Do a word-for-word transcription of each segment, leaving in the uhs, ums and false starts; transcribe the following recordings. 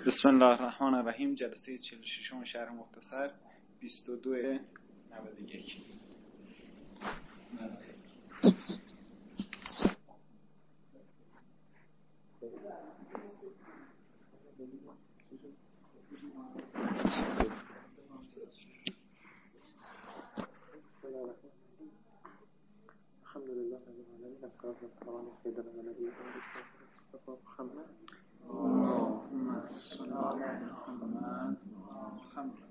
بسم الله الرحمن الرحیم. جلسه چهل و ششم شرح مختصر بیست و دو نود و یک. الحمدلله رب العالمین، الصلاة والسلام علی سیدنا و نبینا مصطفی محمد. اللهم صل علی محمد محمد.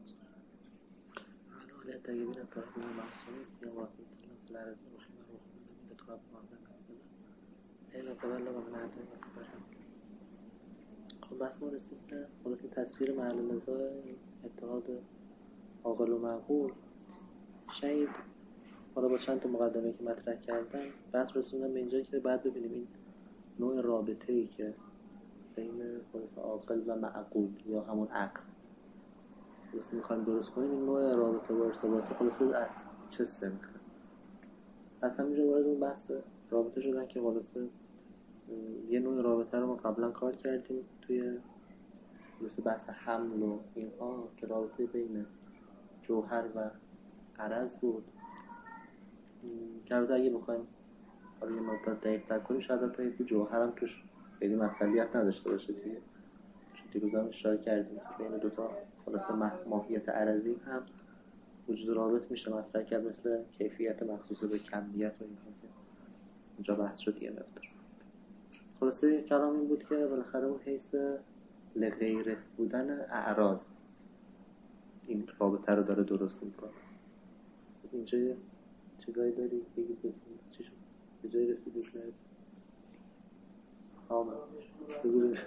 ولی طیبین الطاهرین المعصومین سیاواتین فی الارض و خیمه و خیمه به تراب معظم کنه این قبل و من عدم و کبرم. خب بحث ما رسید که خلاصی تصویر محل نزاع اتحاد عاقل و معقول شاید حالا با چند تا مقدمه که مطرح کردم بحث رسوندم به اینجا که بعد ببینیم این نوع رابطه‌ای که بین خلاص عاقل و معقول یا همون عقل خلاص میخوایم درست کنیم، این نوع رابطه و ارتباطه خلاص از چه سمخه. از همینجا وارد اون بحث رابطه شدن که خلاص یه نوع رابطه رو ما قبلا کار کردیم توی خلاص بحث حمل و اینها که رابطه بین جوهر و عرض بود که البته اگه بخوایم حالا یه مقدار دقیق‌تر کنیم شاید حتی حیث جوهر هم توش خیلی مطلبیت نداشته باشه دیگه، چون دیروز هم اشاره کردیم که بین دوتا خلاصه ماهیت عرضی هم وجود رابط میشه مطرح کرد، مثل کیفیت مخصوص به کمیت و اینها که اونجا بحث شد یه مقدار. خلاصه کلام این بود که بالاخره اون حیث لغیره بودن اعراض این رابطه رو داره درست میکنه. اینجا چیزایی داری بگید بسید چی شد؟ به جایی رسیدید نرسید؟ آمد بگو بگید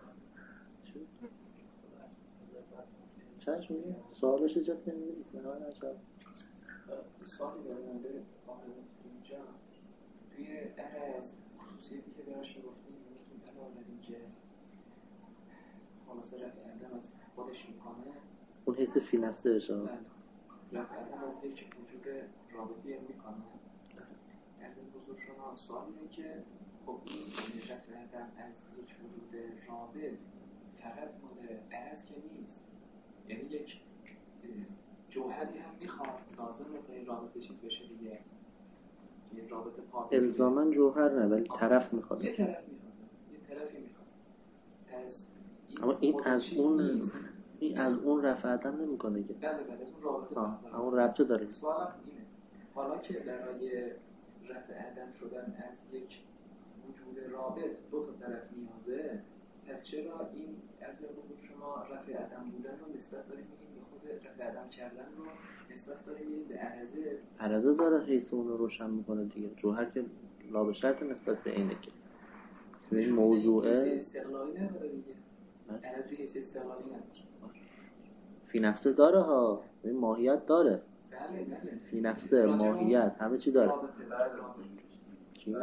چشم میگه؟ سوالش ایجاد نمیده بسید من عجب سوالی دارم به اینجا توی عرض خصوصیتی که براش گفتیم میتون بنابراین که خلاصه رفع عدم از خودش میکنه اون حیث فی نفسه اشاره رفع عدم از یک وجود رابطی میکنه. از این بزرگ شما سوال اینه که خب این رفع عدم از یک وجود رابط فقط مال عرض که نیست، یعنی یک جوهری هم میخواد لازم رو به رابطه چیز بشه دیگه، یه رابطه پاکی الزامن جوهر نه ولی طرف میخواد، یه طرف میخواد یه طرفی میخواد. پس اما این از اون این از اون رفع عدم نمیکنه که بله بله از اون رابطه آه اون رابطه داره. سوالم اینه حالا که برای رفع عدم شدن از یک وجود رابط دو تا طرف نیازه، پس چرا این از حضور شما رفع عدم بودن رو نسبت داریم میگیم یا خود رفع عدم کردن رو نسبت داریم میگیم به عرضه؟ عرضه داره حیث اون رو روشن میکنه دیگه. جوهر که لا به شرط نسبت به اینه که به این موضوعه استقلالی نداره دیگه، عرضه حیث استقلالی نداره، فی نفسه داره ها، این ماهیت داره. بله بله فی نفسه ماهیت همه چی داره. چی؟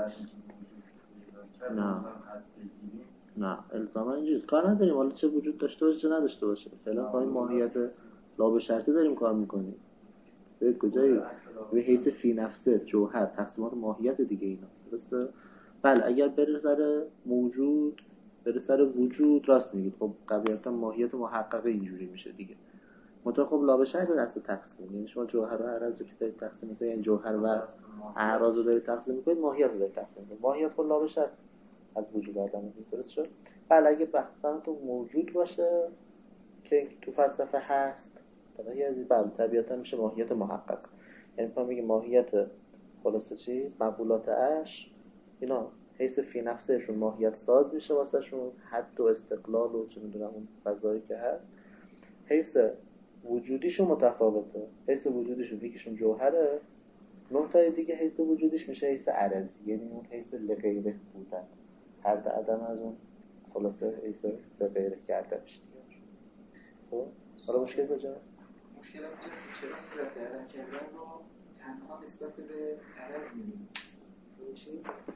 نه نه الزاما اینجوریه کار نداریم حالا چه وجود داشته باشه چه نداشته باشه، فعلا با این ماهیت لا به شرطه داریم کار میکنیم. سه کجایی به حیث فی نفسه جوهر تقسیمات ماهیت دیگه اینا درسته. بله اگر بره سر موجود بره سر وجود راست میگید، خب طبیعتا ماهیت محققه اینجوری میشه دیگه. مطلق خب لا به شرط دست تقسیم، یعنی شما جوهر و عرض رو که دارید تقسیم میکنید، یعنی جوهر و اعراض رو دارید تقسیم میکنید، ماهیت رو دارید تقسیم میکنید. ماهیت خب لا به شرط از وجود آدم درست شد. بله اگه بحثا تو موجود باشه که تو فلسفه هست طبیعی بله طبیعتا میشه ماهیت محقق، یعنی ما میگیم ماهیت خلاصه چیز مقولات اش اینا حیث فی نفسهشون ماهیت ساز میشه واسه شون حد و استقلال و چه میدونم اون فضایی که هست. حیث وجودیشون متفاوته، حیث وجودیشون یکیشون جوهره، نقطه دیگه حیث وجودیش میشه حیث عرضی، یعنی اون حیث لغیره بودن هر عدم از اون خلاصه حیث لغیره کرده میشه دیگه. خب حالا مشکل کجاست؟ مشکل هم اینجاست که چرا این رفع عدم کردن رو تنها نسبت به عرض می‌بینیم؟ چی؟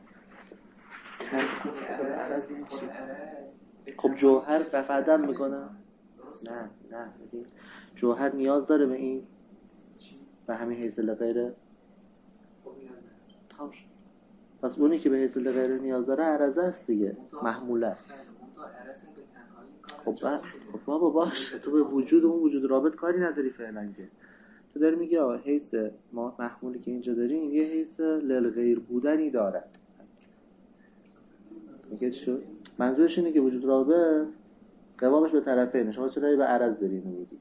تنها نسبت به عرض چی؟ خب جوهر رفع عدم میکنه؟ نه نه ببین جوهر نیاز داره به این به همین حیث لغیره تمام شد. پس اونی که به حیث لغیره نیاز داره عرضه است دیگه، محموله است. خب خب بابا باشه، تو به وجود اون وجود رابط کاری نداری فعلا که. تو داری میگی آقا حیث ما محمولی که اینجا داریم یه حیث للغیر بودنی دارد. میگه چی شد؟ منظورش اینه که وجود رابط قوامش به طرفینه. شما چرا به عرض داری اینو میگی؟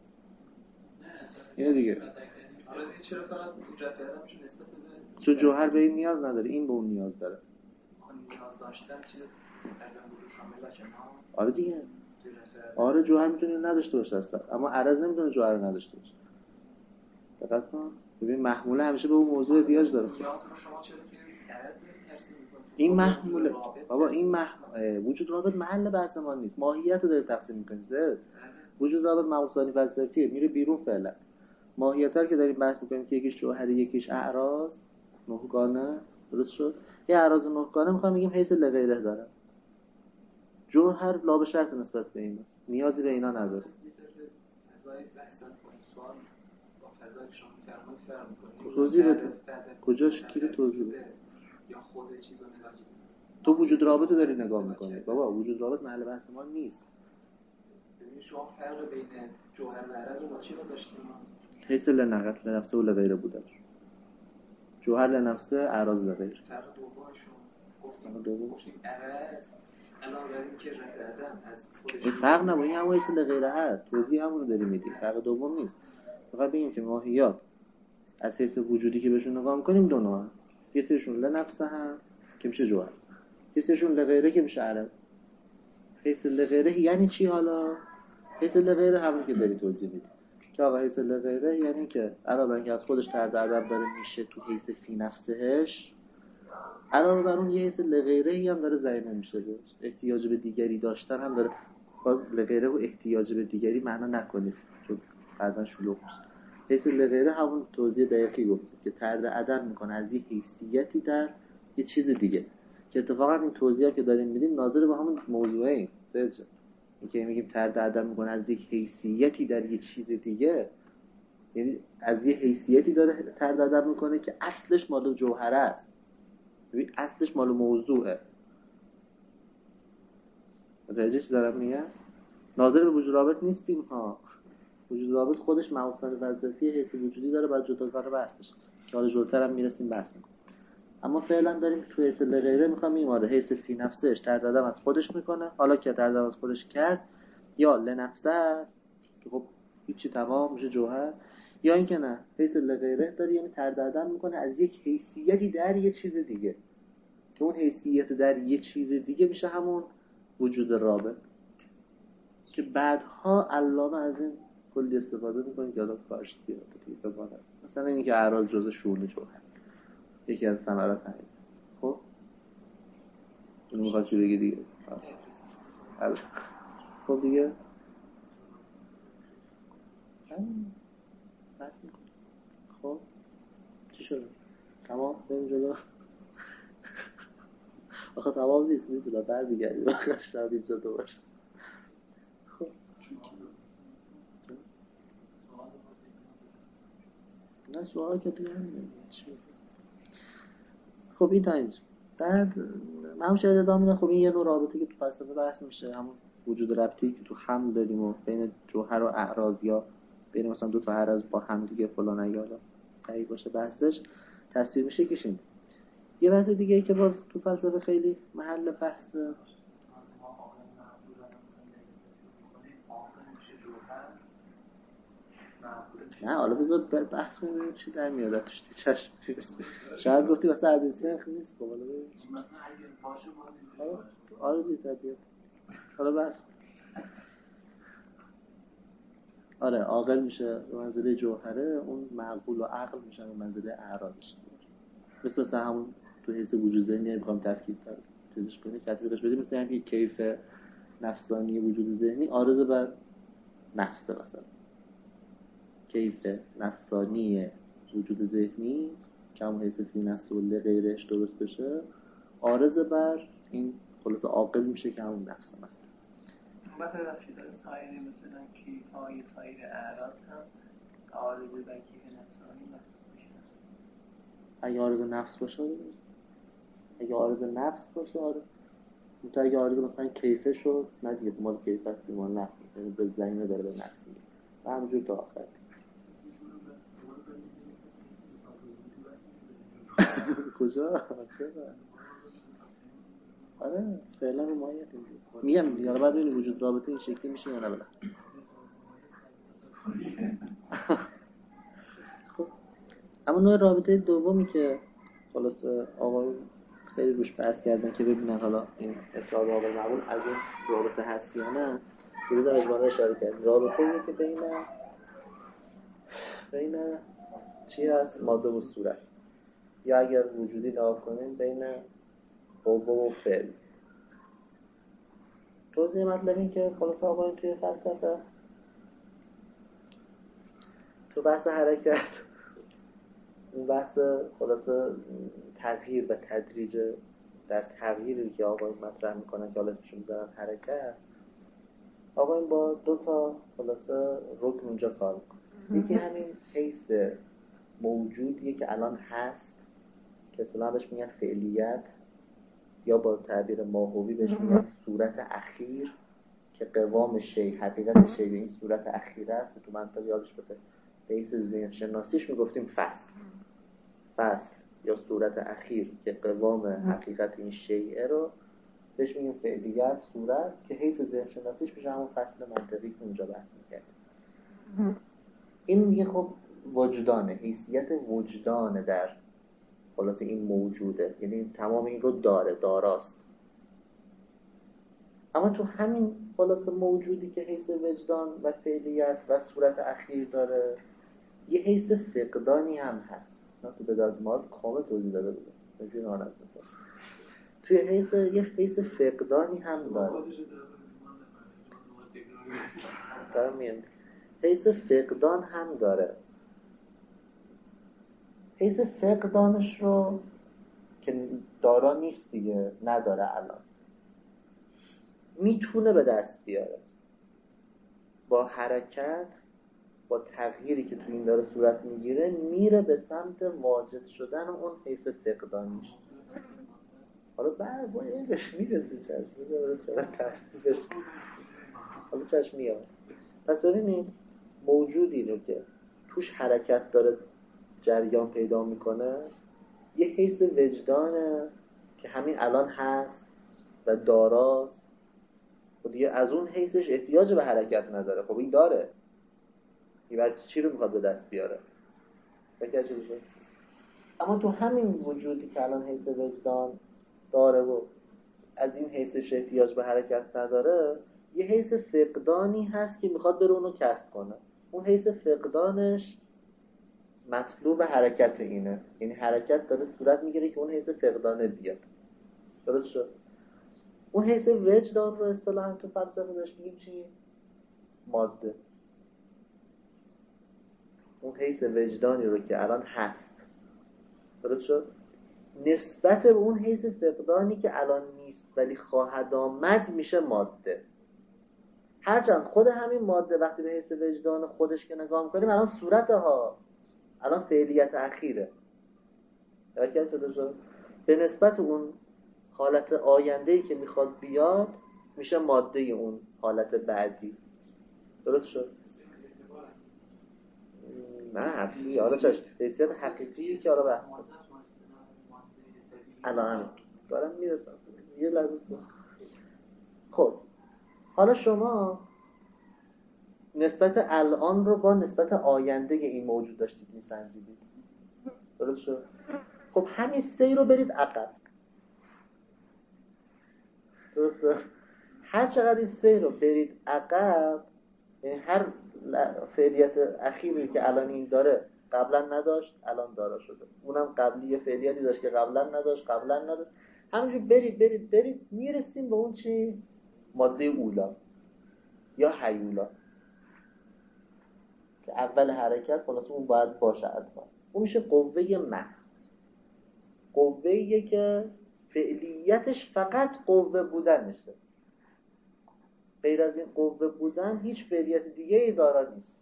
اینه دیگه. چرا فقط وجود عدم میشه نسبت به چون جوهر به این نیاز نداره، این به اون نیاز داره. نیاز داشتن چیز ازم بود شامل باشه ما. آره دیگه. آره جوهر میتونه نداشته باشه اصلا، اما عرض نمیتونه جوهر نداشته باشه. دقت کن. ببین محموله همیشه به اون موضوع احتیاج داره. شما چرا که عرض نمی‌ترسید این محموله بابا، این مح... وجود رابط محل بحث ما نیست، ماهیت رو داره تقسیم می‌کنیم. زد وجود رابط معوصانی فلسفیه، میره بیرون فعلا. ماهیت رو که داریم بحث می‌کنیم که یکیش جوهری یکیش اعراض نهگانه، درست شد؟ یه اعراض نهگانه می‌خوام بگیم حیث لغیره داره. جوهر لا به شرط نسبت به این است، نیازی به اینا نداره. فضای بحث سوال با فضای شما فرمود فرق می‌کنه. توضیح بده. کجاش کی رو توضیح بده؟ یا خود چیزو نگاه کنید. تو وجود رابط رو داری نگاه می‌کنی. بابا وجود رابط محل بحث ما نیست. ببین شما فرق بین جوهر و عرض رو با چی گذاشتیم؟ حیث لنقل لنفسه و لغیره بوده. جوهر لنفسه، اعراض لغیر. فرق دومشون گفتیم گفتیم عرض علاوه بر این که رفع عدم از خودش این فرق نبود، این هم حیث لغیره هست. توضیح همون رو داری میدی. فرق دوم نیست. فقط بگیم که ماهیات از حیث وجودی که بهشون نگاه می‌کنیم دو نوعن. یه سریشون لنفسه هم که میشه جوهر. یه سریشون لغیره که میشه عرض. حیث لغیره یعنی چی حالا؟ حیث لغیره همون که داری توضیح میدی. که آقا حیث لغیره یعنی که علاوه بر اینکه از خودش طرد عدم داره میشه تو حیث فی نفسهش، علاوه بر اون یه حیث لغیره هم داره ضمیمه میشه بهش. احتیاج به دیگری داشتن هم داره. باز لغیره و احتیاج به دیگری معنا نکنید چون بعداً شلوغ میشه. حیث لغیره همون توضیح دقیقی گفتیم که طرد عدم میکنه از یه حیثیتی در یه چیز دیگه، که اتفاقا این توضیحی که داریم میدیم ناظر به همون موضوعه. سرج این که میگیم طرد عدم میکنه از یک حیثیتی در یه چیز دیگه، یعنی از یه حیثیتی داره طرد عدم میکنه که اصلش مال جوهره است. ببین اصلش مال موضوعه. متوجه چی دارم میگم؟ ناظر به وجود رابط نیستیم ها. وجود رابط خودش معوصان فلسفی حیث وجودی داره، بعد جداگانه بحث بشه که حالا جلوتر هم میرسیم بحث میکنیم. اما فعلا داریم تو حیث لغیره میخوام میماره حیث فی نفسش طرد عدم از خودش میکنه. حالا که طرد عدم از خودش کرد یا لنفسه است که خب هیچی تمام میشه جوهر، یا اینکه نه حیث لغیره داره یعنی طرد عدم میکنه از یک حیثیتی در یه چیز دیگه، که اون حیثیت در یه چیز دیگه میشه همون وجود رابط، که بعدها علامه از این کلی استفاده میکنه که آدم فارش سیاده دیگه بمانه. مثلا اینکه اعراض جزء شؤون جوهر یکی از ثمرات همین. خب اینو می‌خواستی بگی دیگه. حالا خب دیگه بس میکنم. خب چی شده؟ تمام بریم جلو. آخه تمام نیست، میتونه بر بگردیم آخه شب اینجا دوباره. خب نه سوال که توی همین. خب این تا اینجا. بعد من شاید ادامه میدم. خب این یه نوع رابطه که تو فلسفه بحث میشه، همون وجود ربطی که تو هم داریم و بین جوهر و اعراض، یا بین مثلا دو تا اعراض با هم دیگه فلان اگه حالا صحیح باشه بحثش تصویر میشه کشیم. یه بحث دیگه ای که باز تو فلسفه خیلی محل بحث. نه حالا بذار بحث کنیم چی در میاد توش. چشم شاید گفتی واسه عزیز سنخ نیست. خب حالا ببین مثلا اگه باشه باشه آره دیگه طبیعت. حالا بحث آره عاقل میشه به منزله جوهره، اون معقول و عقل میشن به منزله اعراضش. مثل مثلا همون تو حیث وجود ذهنی نمیخوام تفکیک کنم چیزش کنیم تطبیقش بدیم، مثل اینکه کیف نفسانی وجود ذهنی عارض بر نفسه، مثلا کیف نفسانی وجود ذهنی که همون حیث فی نفس و غیرش درست بشه عارض بر این خلاص عاقل میشه که همون نفسه. مثلا مثلا بخشی داره سایر مثلا کیف های سایر اعراض هم عارض بر کیف نفسانی محسوب میشه. اگه عارض نفس باشه اگه عارض نفس باشه آره تو اگه عارضه مثلا کیفه شد، نه دیگه مال کیفه است، مال نفس، یعنی به زمینه داره به نفس میگه و همونجور تا آخر. کجا؟ چرا؟ آره فعلا رو مایت اینجور میگم دیگه. بعد ببینیم وجود رابطه این شکلی میشه یا نه. بله خب اما نوع رابطه دومی که خلاص آقایون خیلی روش بحث کردن که ببینن حالا این اتحاد آقای معبود از اون رابطه هست یا نه، روز اجمالا اشاره کردیم. رابطه اینه که بین بین چی هست؟ ماده و صورت، یا اگر وجودی نگاه کنیم بین قوه و فعل. توضیح مطلب این که خلاص آقایون توی فلسفه تو بحث حرکت، اون بحث خلاصه تغییر و تدریج در تغییری که آقایون مطرح میکنن که حالا اسمشون میذارن حرکت، آقایون با دو تا خلاصه رکن اونجا کار میکنن. یکی همین حیث موجودیه که الان هست که اصطلاحاً بهش میگن فعلیت، یا با تعبیر ماهوی بهش میگن صورت اخیر که قوام شی، حقیقت شی به این صورت اخیر است. تو منطق یادش بده به حیث ذهن شناسیش میگفتیم فصل فصل یا صورت اخیر که قوام حقیقت این شیء رو بهش میگیم فعلیت، صورت که حیث ذهن شناسیش میشه همون فصل منطقی که اونجا بحث میکرد. این میگه خب وجدانه، حیثیت وجدانه در خلاصه این موجوده، یعنی تمام این رو داره، داراست. اما تو همین خلاصه موجودی که حیث وجدان و فعلیت و صورت اخیر داره، یه حیث فقدانی هم هست. نه تو بداد ما کامل توضیح داده بوده نجوی آنت مثلا توی حیث یه حیث فقدانی هم داره. دارم میگم حیث فقدان هم داره. حیث فقدانش رو که دارا نیست دیگه، نداره الان، میتونه به دست بیاره با حرکت، با تغییری که تو این داره صورت میگیره، میره به سمت واجد شدن اون حیث فقدانیش. حالا بعد با اینش میرسه چشم میره به تحصیلش، حالا چشم میاد. پس ببینید موجودی رو که توش حرکت داره جریان پیدا میکنه، یه حیث وجدانه که همین الان هست و داراست و دیگه از اون حیثش احتیاج به حرکت نداره. خب این داره، این برای چی رو میخواد به دست بیاره؟ بکر چی بشه؟ اما تو همین وجودی که الان حیث وجدان داره و از این حیثش احتیاج به حرکت نداره، یه حیث فقدانی هست که میخواد بره اونو کسب کنه. اون حیث فقدانش مطلوب حرکت اینه، یعنی حرکت داره صورت میگیره که اون حیث فقدانه بیاد. درست شد؟ اون حیث وجدان رو اصطلاحاً تو فلسفه داشت میگیم چی؟ ماده. اون حیث وجدانی رو که الان هست، درست شد؟ نسبت به اون حیث فقدانی که الان نیست ولی خواهد آمد میشه ماده. هرچند خود همین ماده وقتی به حیث وجدان خودش که نگاه میکنیم الان صورته ها، الان فعلیت اخیره، درکت شده شد؟ به نسبت اون حالت آینده‌ای که میخواد بیاد میشه ماده اون حالت بعدی. درست شد؟ نه حقیقی، حالا چشم حیثیت حقیقی که حالا بحث کنم الان همین دارم میرسم یه لحظه. خب حالا شما نسبت الان رو با نسبت آینده این موجود داشتید میسنجیدید. درست شد؟ خب همین سیر رو برید عقب. درسته؟ هر چقدر این سیر رو برید عقب، یعنی هر فعلیت اخیری که الان این داره قبلا نداشت الان داره شده، اونم قبلی یه فعلیتی داشت که قبلا نداشت قبلا نداشت، همینجور برید برید برید میرسیم به اون چی؟ ماده اولا یا هیولا که اول حرکت خلاص اون باید باشه حتما. اون میشه قوه محض، قوه‌ایه که فعلیتش فقط قوه بودن میشه، غیر از این قوه بودن هیچ فعلیت دیگه ای دارا نیست.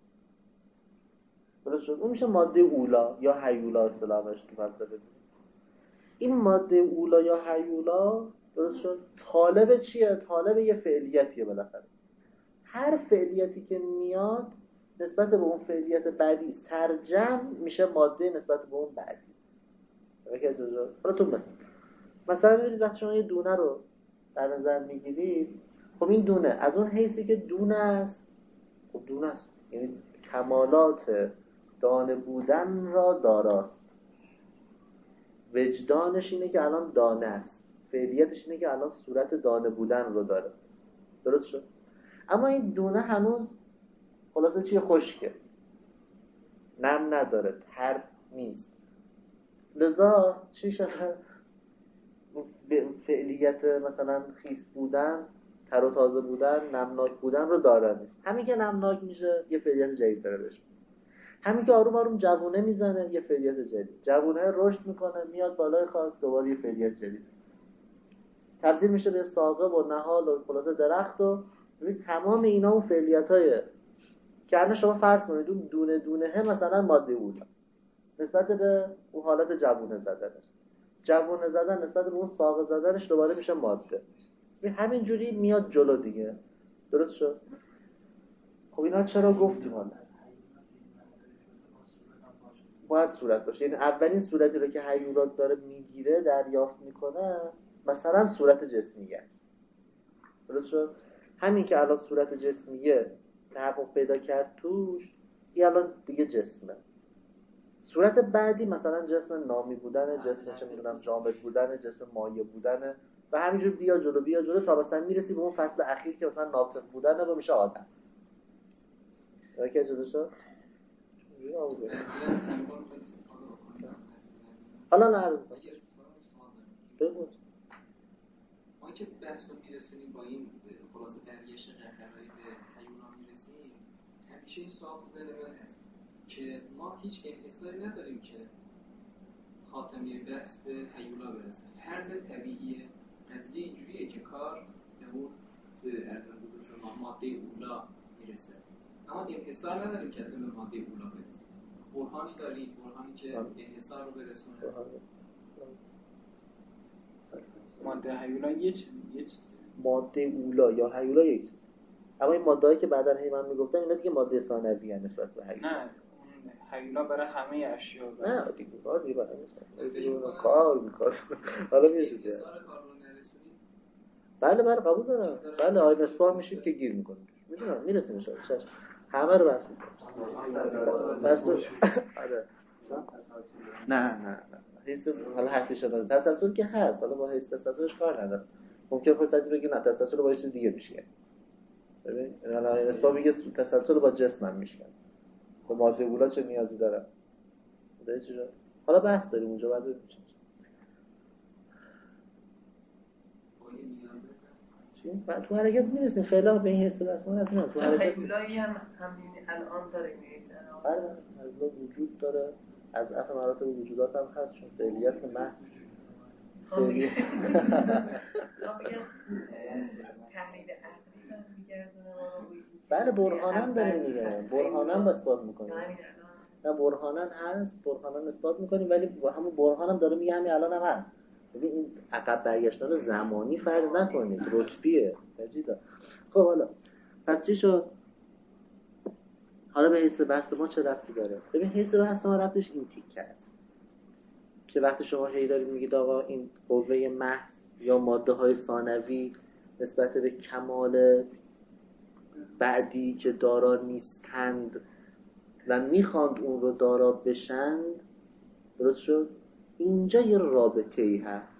درست شد؟ اون میشه ماده اولا یا هیولا اصطلاحش تو فلسفه. این ماده اولا یا هیولا درست شد؟ طالب چیه؟ طالب یه فعلیتیه بالاخره. هر فعلیتی که میاد نسبت به اون فعلیت بعدی سرجم میشه ماده نسبت به اون بعدی. بگه جزا حالا تو مثلا مثلا ببینید وقتی شما یه دونه رو در نظر میگیرید، خب این دونه از اون حیثی که دونه است، خب دونه است، یعنی کمالات دانه بودن را داراست. وجدانش اینه که الان دانه است، فعلیتش اینه که الان صورت دانه بودن رو داره. درست شد؟ اما این دونه هنوز خلاصه چیه؟ خشکه، نم نداره، تر نیست. لذا چی شده؟ فعلیت مثلا خیس بودن، تر و تازه بودن، نمناک بودن رو داره نیست. همین که نمناک میشه یه فعلیت جدید داره بهش. همین که آروم آروم جوونه میزنه یه فعلیت جدید. جوونه رشد میکنه میاد بالای خاک دوباره یه فعلیت جدید. تبدیل میشه به ساقه و نهال و خلاصه درخت و ببین تمام اینا اون فعلیت‌های که الان شما فرض کنید اون دونه دونه مثلا ماده اولا نسبت به اون حالت جوونه زدنش، جوونه زدن نسبت به اون ساقه زدنش دوباره میشه ماده. همین جوری میاد جلو دیگه. درست شد؟ خب اینا چرا گفتیم حالا؟ باید صورت باشه. یعنی اولین صورتی رو که هیولات داره میگیره دریافت میکنه مثلا صورت جسمیه است. درست شد؟ همین که الان صورت جسمیه تحقق پیدا کرد توش، این الان دیگه جسمه. صورت بعدی مثلا جسم نامی بودنه، جسم چه میدونم جامد بودنه، جسم مایع بودنه و همینجور بیا جلو بیا جلو تا مثلا میرسی به اون فصل اخیر که مثلا ناطق بودنه و میشه آدم. درکه جلو شد؟ حالا نعرض بگو ما که بحث رو میرسونیم با این خلاصه برگشت قهرهایی به هیولا میرسیم، همیشه این سوال تو ذهن من هست که ما هیچ انحصاری نداریم که خاتمه بحث به هیولا برسه. فرض طبیعی قضیه اینجوریه که کار به اون ارزان بزرگ شما ماده اولا میرسه، اما انحصار نداریم که از این ماده اولا برسه. برهانی داریم، برهانی که انحصار رو برسونه. ماده هیولا یه چیز یه چیز ماده اولا یا هیولا یک چیز. اما این ماده‌ای که بعداً هی من میگفتم اینا دیگه ماده ثانویه نسبت به هیولا. نه هیولا برای همه اشیا نه دیگه کار دیگه برای مثلا کار میکنه. حالا میشه بله بله قبول دارم. بله آی مسپار میشیم که گیر میکنیم. میدونم میرسیم ان شاء الله. همه رو بحث میکنیم. بس آره. نه نه نه. حس حالا هستی شده. تسلسل که هست. حالا با حس تسلسلش کار نداره. ممکن خود تازه بگی نه تسلسل با یه چیز دیگه میشه. ببین الان مسپار میگه تسلسل با جسم هم میشه. با ماده اولا چه نیازی داره؟ داره چی شد؟ حالا بحث داریم اونجا بعد ببینیم چی؟ بعد تو حرکت میرسیم فعلا به این حس دست ما نداریم. تو حرکت هیولایی هم همین الان داره میاد. بله هیولا وجود داره، از اف مراتب وجودات هم هست چون فعلیت محض فعلیت بله برهانن داریم میگه برهانن اثبات میکنیم. نه برهانن هست، برهانن اثبات میکنیم ولی همون برهانم داره میگه همین الان هم هست. ببین این عقب برگشتن زمانی فرض نکنید، رتبیه تجیدا. خب حالا پس چی شد؟ حالا به حس بحث ما چه ربطی داره؟ ببین حس بحث ما ربطش این تیکه است که وقتی شما هی دارید میگید آقا این قوه محض یا ماده های ثانوی نسبت به کمال بعدی که دارا نیستند و میخواند اون رو دارا بشند، درست شد؟ اینجا یه رابطه ای هست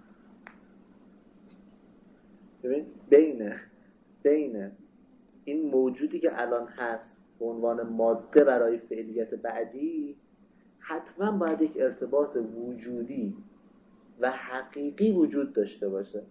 ببین بین بین این موجودی که الان هست به عنوان ماده برای فعلیت بعدی حتما باید یک ارتباط وجودی و حقیقی وجود داشته باشه.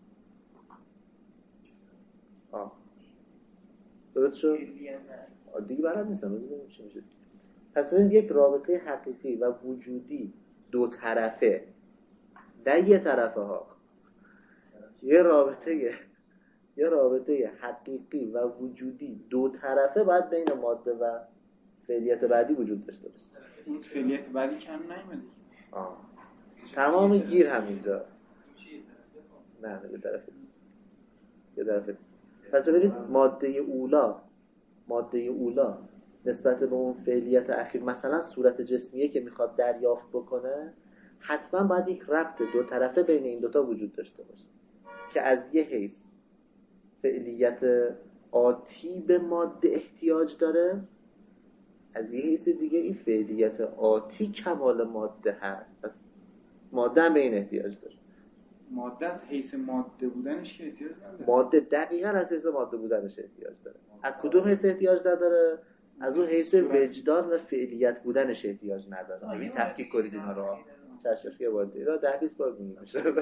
آه درست شد؟ دیگه بلد نیستم روزی ببینیم چی میشه. پس ببینید یک رابطه حقیقی و وجودی دو طرفه در یه طرفه ها یه رابطه یه رابطه حقیقی و وجودی دو طرفه باید بین ماده و فعلیت بعدی وجود داشته باشه. این فعلیت بعدی کم نیومده. آه تمام گیر همینجا. نه نه یه طرف یه طرف پس ببینید ماده اولا ماده اولا نسبت به اون فعلیت اخیر مثلا صورت جسمیه که میخواد دریافت بکنه حتما باید یک ربط دو طرفه بین این دوتا وجود داشته باشه که از یه حیث فعلیت آتی به ماده احتیاج داره، از یه حیث دیگه این فعلیت آتی کمال ماده هست، پس ماده هم به این احتیاج داره. ماده از حیث ماده بودنش که احتیاج نداره. ماده دقیقاً از حیث ماده بودنش احتیاج داره. از کدوم حیث احتیاج نداره؟ از اون حیث وجدان و فعلیت بودنش احتیاج نداره. این تفکیک کنید اینا رو. چشمش یه بار دیگه ده بیست بار میگیم.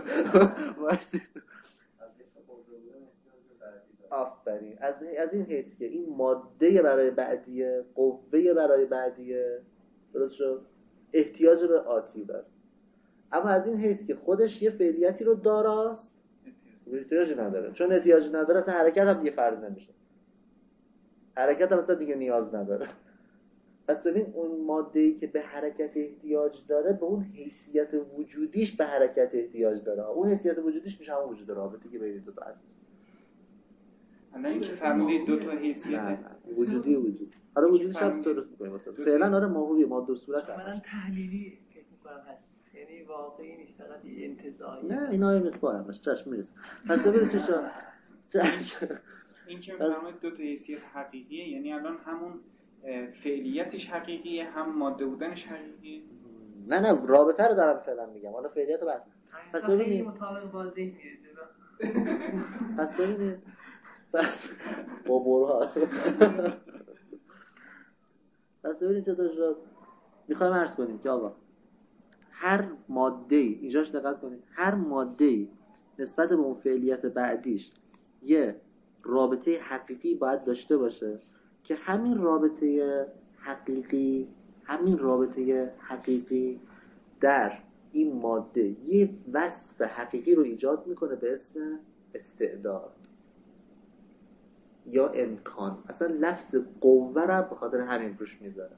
آفرین. از از این حیث که این ماده برای بعدیه، قوه برای بعدیه، درست شد؟ احتیاج به آتی داره. اما از این حیث که خودش یه فعلیتی رو داراست، احتیاجی نداره. چون احتیاجی نداره اصلا حرکت هم دیگه فرض نمیشه. حرکت هم اصلا دیگه نیاز نداره. پس ببین اون ماده‌ای که به حرکت احتیاج داره به اون حیثیت وجودیش به حرکت احتیاج داره. اون حیثیت وجودیش میشه همون وجود رابطه که بین دو تا هست. الان اینکه فرمودید دو تا حیثیت وجودی وجود. آره وجودیش هم درست می‌کنیم واسه. فعلا آره ماهوی ماده و صورت من تحلیلی فکر می‌کنم هست. یعنی واقعی نیست، فقط انتزاعی. نه اینا هم اصلاح همش چشم میرسه. پس ببینید چی شد. این که فرمودید دو تا حیثیت حقیقیه، یعنی الان همون فعلیتش حقیقیه هم ماده بودنش حقیقیه. نه نه رابطه رو دارم فعلا میگم، حالا فعلیت رو بس. پس ببینید مطابق با ذهن میرسه. پس ببینید پس با برهان پس ببینید چطور شد. میخوایم عرض کنیم که آقا هر ماده‌ای اینجاش دقت کنید، هر ماده‌ای نسبت به اون فعلیت بعدیش یه رابطه حقیقی باید داشته باشه که همین رابطه حقیقی همین رابطه حقیقی در این ماده یه وصف حقیقی رو ایجاد میکنه به اسم استعداد یا امکان. اصلا لفظ قوه رو به خاطر همین روش میذارم.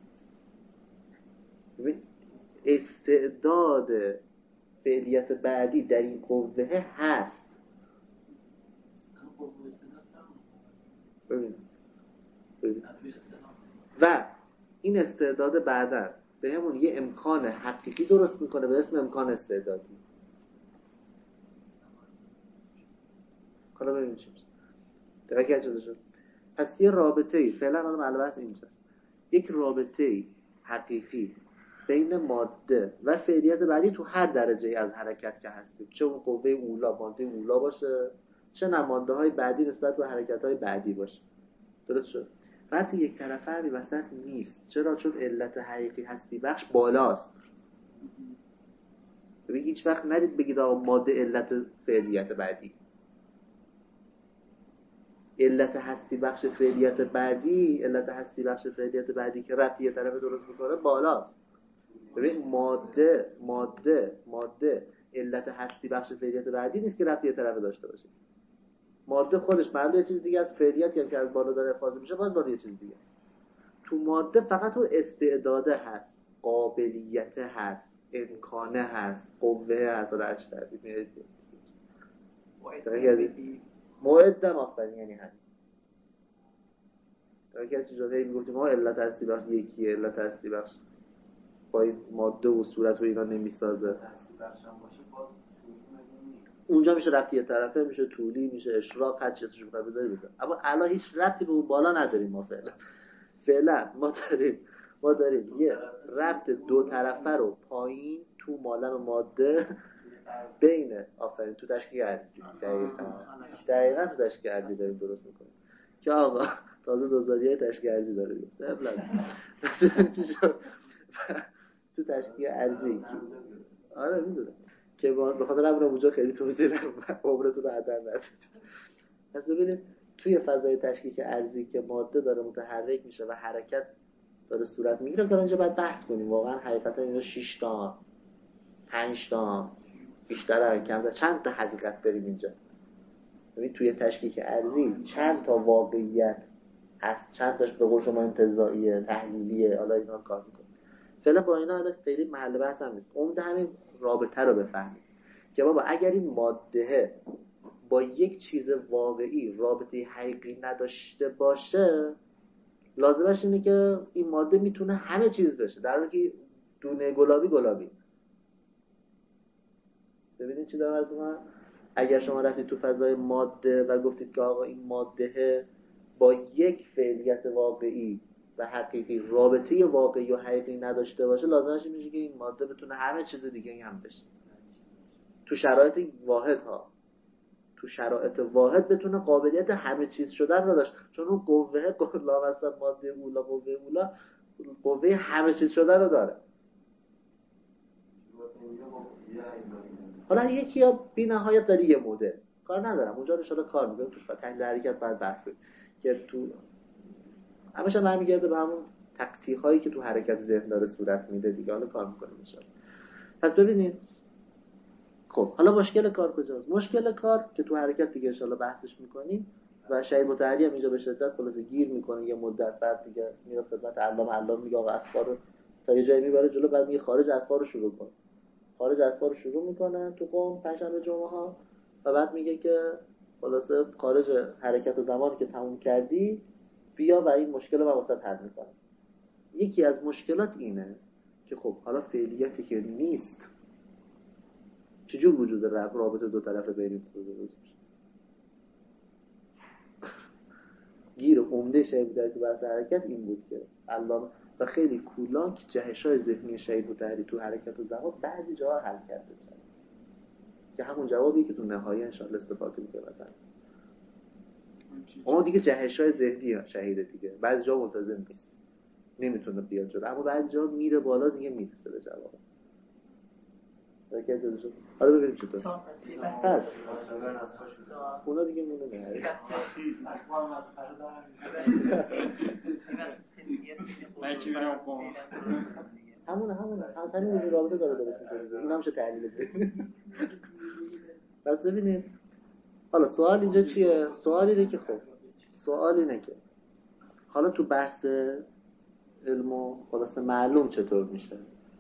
ببین استعداد فعلیت بعدی در این قوه هست. ببین ببین و این استعداد بعدا به همون یه امکان حقیقی درست میکنه به اسم امکان استعدادی. حالا ببینیم چی میشه. دقیقاً چه شد. پس یه رابطه‌ای فعلا الان معلومه است اینجاست. یک رابطه‌ای حقیقی بین ماده و فعلیت بعدی تو هر درجه از حرکت که هستیم، چه اون قوه اولا ماده اولا باشه، چه نماده های بعدی نسبت به حرکت های بعدی باشه. درست شد. وقتی یک طرفه همی وسط نیست، چرا؟ چون علت حقیقی هستی بخش بالاست. ببین هیچ وقت ندید بگید آقا ماده علت فعلیت بعدی. علت هستی بخش فعلیت بعدی علت هستی بخش فعلیت بعدی که ربطی یه طرف درست میکنه بالاست. ببین ماده ماده ماده علت هستی بخش فعلیت بعدی نیست که ربطی یه طرف داشته باشه. ماده خودش معلومه یه چیز دیگه از فعلیتی هم که از بالا داره افاضه میشه باز بالا یه چیز دیگه. تو ماده فقط تو استعداده هست، قابلیت هست، امکانه هست، قوه هست. حالا هرچی تعریف میاد موعدم آفرین یعنی همین. تا که از چیزایی میگفتیم ما علت هستی بخش یکیه، علت هستی بخش با این ماده و صورت و اینا نمیسازه. اونجا میشه ربطی یه طرفه، میشه طولی، میشه اشراق، هر چیزی رو بذاری بذار. اما الان هیچ ربطی به اون بالا نداریم ما فعلا. فعلا ما داریم ما داریم یه ربط دو طرفه رو پایین تو مالم ماده بین آفرین تو تشکیل ارزی دقیقاً دقیقاً تو تشکیل ارزی داریم درست میکنیم که آقا تازه دوزاریای تشکیل ارزی داره تو تشکیل ارزی آره میدونم که به خاطر همون اونجا خیلی توضیح نمیدم عمرتون رو هدر ندید. پس ببینید توی فضای تشکیک ارزی که ماده داره متحرک میشه و حرکت داره صورت میگیره تا اینجا باید بحث کنیم واقعا حقیقتا اینا شش تا پنج تا بیشتر کمتر چند تا حقیقت داریم اینجا. ببین توی تشکیک ارزی چند تا واقعیت هست، چند تاش به قول شما انتزاعیه، تحلیلیه، حالا اینا رو کار میکنه. فعلا با اینا حالا خیلی محل بحث هم نیست. عمده همین رابطه رو بفهمید که بابا اگر این ماده با یک چیز واقعی رابطه حقیقی نداشته باشه، لازمش اینه که این ماده میتونه همه چیز بشه، در حالی که دونه گلابی گلابی. ببینید چی دارم از من؟ اگر شما رفتید تو فضای ماده و گفتید که آقا این ماده با یک فعلیت واقعی و حقیقی رابطه واقعی و حقیقی نداشته باشه، لازمش میشه که این ماده بتونه همه چیز دیگه هم بشه تو شرایط واحد ها، تو شرایط واحد بتونه قابلیت همه چیز شدن رو داشت، چون اون قوه لامصب ماده اولا قوه اولا قوه همه چیز شدن رو داره. حالا یکی ها بی نهایت داره یه مدل کار ندارم اونجا رو شده کار میکنم تو تحلیل حرکت باید بحث کنیم که تو همشه برمیگرده به همون تقطیع هایی که تو حرکت ذهن داره صورت میده دیگه. حالا کار میکنیم انشاءالله. پس ببینید خب حالا مشکل کار کجاست؟ مشکل کار که تو حرکت دیگه انشاءالله بحثش میکنیم و شهید مطهری هم اینجا به شدت خلاصه گیر میکنه یه مدت، بعد دیگه میاد خدمت علامه علامه میگه آقا اسفار رو تا یه جایی میبره جلو، بعد میگه خارج اسفار رو شروع کن. خارج اسفار رو شروع میکنن تو قم پنجشنبه جمعه ها و بعد میگه که خلاصه خارج حرکت و زمانی که تموم کردی بیا و این مشکل رو من واسه حل میکنم. یکی از مشکلات اینه که خب حالا فعلیتی که نیست چجور وجود رابطه دو طرفه بینیم درست میشه؟ گیر عمده شهید در تو بحث حرکت این بود که علامه و خیلی کولاک جهش‌های ذهنی شهید مطهری تو حرکت و زمان بعضی جاها حل کرده شد که همون جوابی که تو نهایه انشاءالله استفاده می‌کنه. مثلا اون دیگه جهش‌های ذهنی شهید دیگه بعضی جا منتظم نیست، نمیتونه بیاد جلو، اما بعضی جا میره بالا دیگه میرسه به جواب. درکه شد. حالا ببینیم چطور. پس اونا دیگه مونه نه. همونه همونه همین وجود رابطه داره درست میشه. این هم چه تحلیل بده. پس ببینید حالا سوال اینجا چیه؟ سوال اینه که خب سوال اینه که حالا تو بحث علم و خلاصه معلوم چطور میشه؟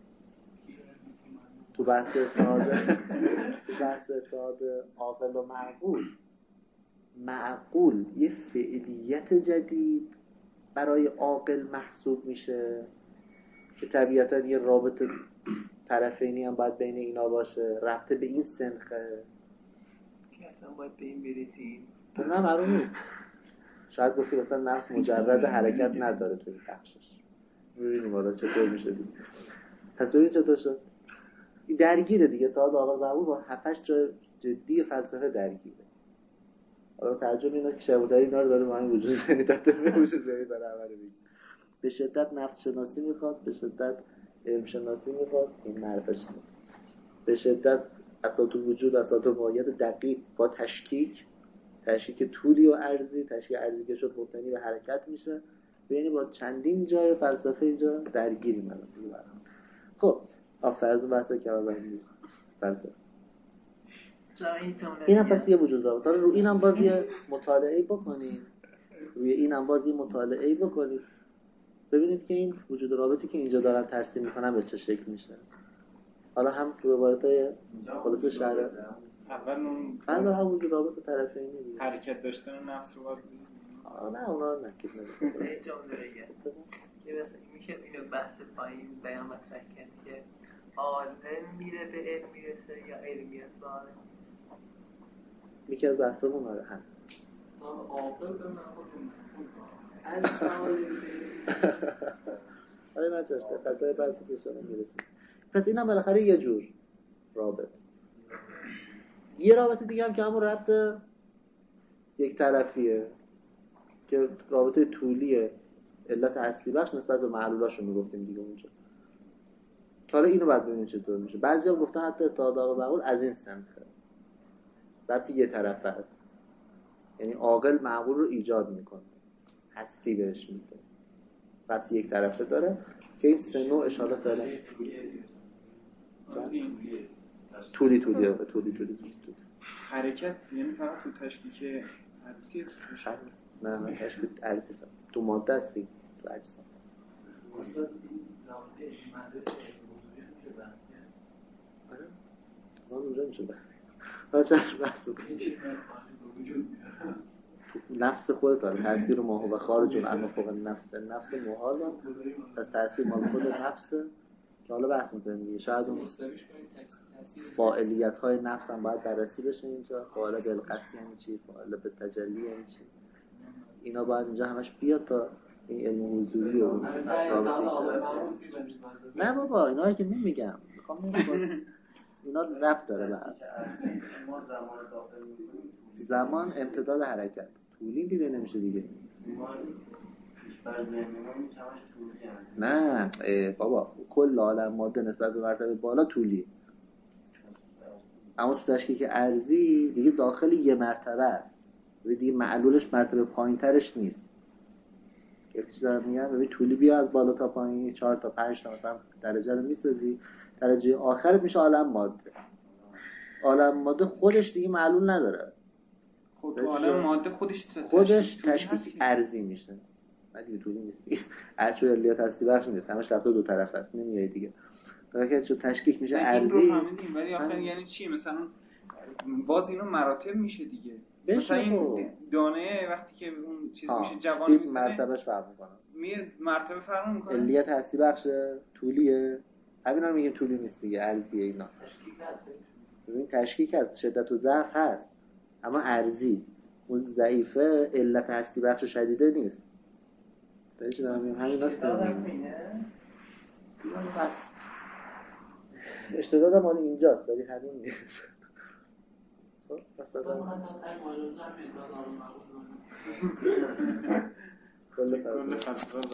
تو بحث اتحاد تو بحث اتحاد عاقل و معقول، معقول یه فعلیت جدید برای عاقل محسوب میشه که طبیعتا یه رابطه طرفینی هم باید بین اینا باشه، رفته به این سنخه که اصلا باید به این برسیم. تو نه معلوم نیست، شاید گفتی مثلا نفس مجرد حرکت نداره توی بخشش. ببینیم حالا چطور میشه دیگه. پس ببینید چطور شد این درگیره دیگه. تا عاقل معقول با هفتش جای جدی فلسفه درگیره. حالا تعجب اینه که شهودایی اینا رو داره با همین وجود ذهنی تطبیق وجود ذهنی داره عمل میگه. به شدت نفس شناسی میخواد، به شدت علم شناسی میخواد، این معرفت شناسی. به شدت اساط وجود، اساط ماهیت دقیق با تشکیک، تشکیک طولی و عرضی، تشکیک عرضی که شد مبتنی به حرکت میشه. یعنی با چندین جای فلسفه اینجا درگیری من دیگه برام. خب آفرض اون بحثه که آقا این فلسفه اینم پس یه وجود داره. حالا رو اینم باز یه مطالعه بکنید، روی اینم باز یه مطالعه بکنید ببینید که این وجود رابطی که اینجا دارن ترسیم میکنن به چه شکل میشه. حالا هم تو عبارتای خلاصه شرع اول اون اول هم وجود رابط طرفینی دیگه حرکت داشتن نفس رو باید آه نه اونا رو نکید نمیشه. یه جمله بگم که میشه اینو بحث پایین بیان مطرح کرد که عالم میره به علم میرسه یا علم میرسه به عالم. یکی از بحثمون آره هم عاقل به معقول از عالم آره نچشته خطای بحثی که شما میرسید. پس این هم بالاخره یه جور رابط. یه رابطه دیگه هم که همون رابطه یک طرفیه که رابطه طولیه، علت اصلی بخش نسبت به معلولاشو میگفتیم دیگه اونجا. حالا اینو بعد ببینیم چطور میشه. بعضیا گفتن حتی اتحاد عاقل معقول از این سنخه، رابطه یه طرفه هست، یعنی عاقل معقول رو ایجاد میکنه، هستی بهش میده، رابطه یک طرفه داره که این سه نوع اشاره فعلا طولی طولی طولی طولی طولی حرکت یعنی فقط تو تشکیک عرضی نه نه تشکیک عرضی تو ماده هستی تو اجسام رحمان اونجا میشه بحث حالا چرا بحث نفس خودت داره تأثیر ما و خارج عن فوق النفس نفس محال پس تأثیر ما خود نفس که حالا بحث می‌کنیم دیگه شاید اون فاعلیت های نفس هم باید بررسی بشه اینجا فاعل بالقصد یعنی چی فاعل بالتجلی یعنی چی اینا باید اینجا همش بیاد تا این علم حضوری و نه بابا اینا که نمیگم میخوام نمیگم اینا ربط داره به زمان امتداد حرکت طولی دیده نمیشه دیگه نه بابا کل عالم ماده نسبت به مرتبه بالا طولی اما تو تشکیک ارضی دیگه داخل یه مرتبه است دیگه معلولش مرتبه پایین ترش نیست یه چیز دارم میگم ببین طولی بیا از بالا تا پایین چهار تا پنج تا مثلا درجه رو میسازی درجه آخرت میشه عالم ماده عالم ماده خودش دیگه معلول نداره خود عالم ماده خودش خودش تشکیک ارضی میشه نه دیگه طولی نیست دیگه ارچو علیات هستی بخش نیست همش رفته دو طرف است نمیای دیگه که چون تشکیک میشه ارضی این رو فهمیدیم ولی آخر یعنی چی مثلا باز اینو مراتب میشه دیگه مثلا این دانه وقتی که اون چیز میشه جوان میشه مرتبهش فرق میکنه میاد مرتبه فرق میکنه علیات هستی بخش طولیه همینا میگیم طولی نیست دیگه ارضیه اینا ببین تشکیک از شدت و ضعف هست اما ارضی اون ضعیفه علت هستی بخش شدیده نیست داشت دارم میگم همین هست بس اشتداد مال اینجاست ولی همین نیست خب مثلا کل